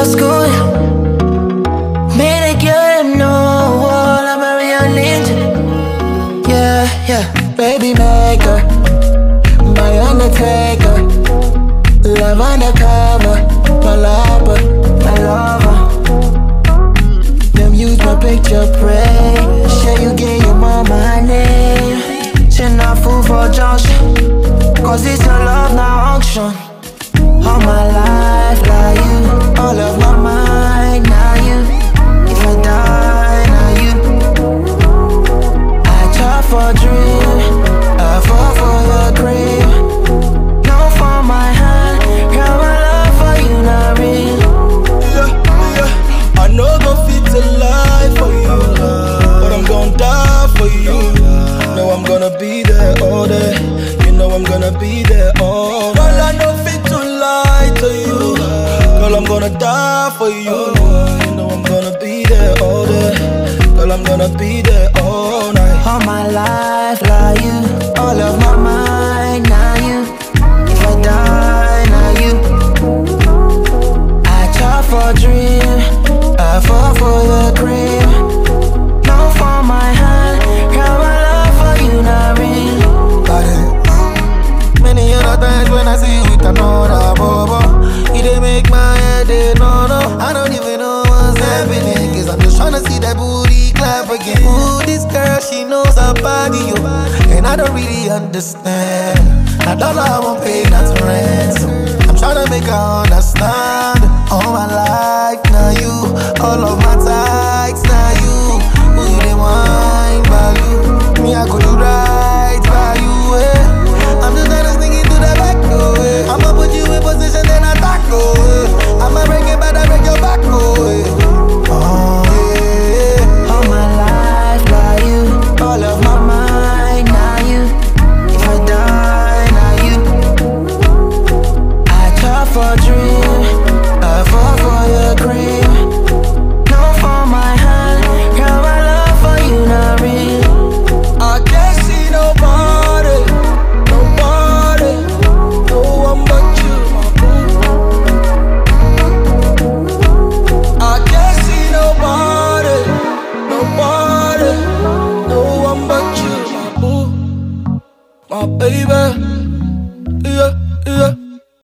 school. Made a girl them know all I'm a real ninja. Yeah, yeah, baby maker, my undertaker, love undercover, my lover, my lover. Them use my picture, pray. Share you get your mama my name. She not fool for junction, cause it's your love now auction. All my life, like you, all of my mind, now you. If I die, now you. I try for dream, I fall for your dream. No for my hand, girl, my love for you not real. Yeah, yeah, I know gon' fit to lie for you, but I'm gon' die for you. Know I'm gonna be there all day. You know I'm gonna be there all night. Girl, I know fit to lie to you. Girl, I'm gonna die for you. You know I'm gonna be there all day. Girl, I'm gonna be there all night. All my life, like you, all of my mind, now you. If I die, now you. I try for dream, I fall for your cream. No for my hand, girl, my love for you not real. Many other times when I see you with another bobo, it dey make my head no. I don't even know what's happening, cause I'm just tryna see that booty clap again. Ooh, this girl, she knows her body, yo, and I don't really understand. Now dollar I won't pay, not to rent, so I'm tryna make her understand. All my life, now you, all of my tights, now you. Who you dey wine by you? Me, I go do right by you, eh. I'm just tryna sneak into the back door, eh. I'ma put you in position, then I tackle, eh. I'ma break it, but I break your back, oh, eh. Oh, yeah. All my life, like you, all of my mind, now you. If I die, now you. I try for dream, I fall for your cream. No for my hand, girl, my love for you not real. I can't see nobody, nobody, no one but you, my boo. I can't see nobody, nobody, no one but you, my boo, my baby.